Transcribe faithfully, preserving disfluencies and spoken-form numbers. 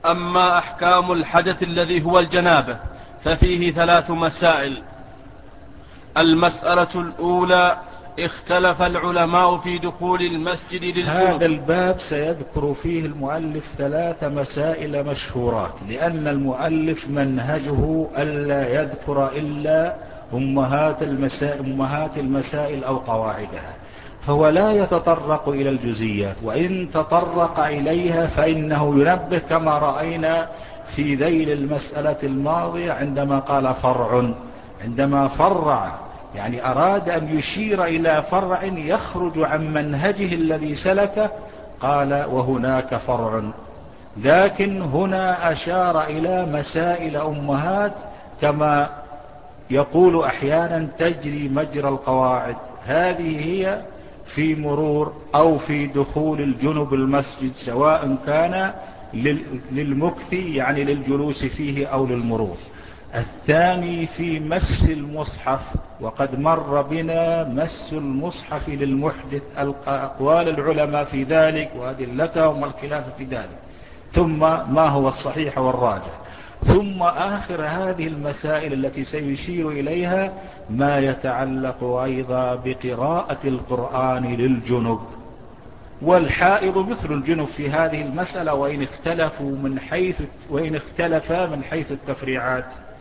أما أحكام الحدث الذي هو الجنابة ففيه ثلاث مسائل. المسألة الأولى: اختلف العلماء في دخول المسجد للجنب. هذا الباب سيذكر فيه المؤلف ثلاث مسائل مشهورات، لأن المؤلف منهجه ألا يذكر إلا أمهات المسائل, أمهات المسائل أو قواعدها، فهو لا يتطرق إلى الجزئيات، وإن تطرق إليها فإنه ينبه كما رأينا في ذيل المسألة الماضية عندما قال فرع، عندما فرع يعني أراد أن يشير إلى فرع يخرج عن منهجه الذي سلكه، قال وهناك فرع. لكن هنا أشار إلى مسائل أمهات كما يقول أحيانا تجري مجرى القواعد، هذه هي في مرور أو في دخول الجنب المسجد، سواء كان للمكث يعني للجلوس فيه أو للمرور. الثاني في مس المصحف، وقد مر بنا مس المصحف للمحدث أقوال العلماء في ذلك وأدلتهم والخلاف في ذلك، ثم ما هو الصحيح والراجح، ثم آخر هذه المسائل التي سيشير إليها ما يتعلق أيضا بقراءة القرآن للجنب. والحائض مثل الجنب في هذه المسألة، وإن اختلفوا من حيث وإن اختلفا من حيث التفريعات.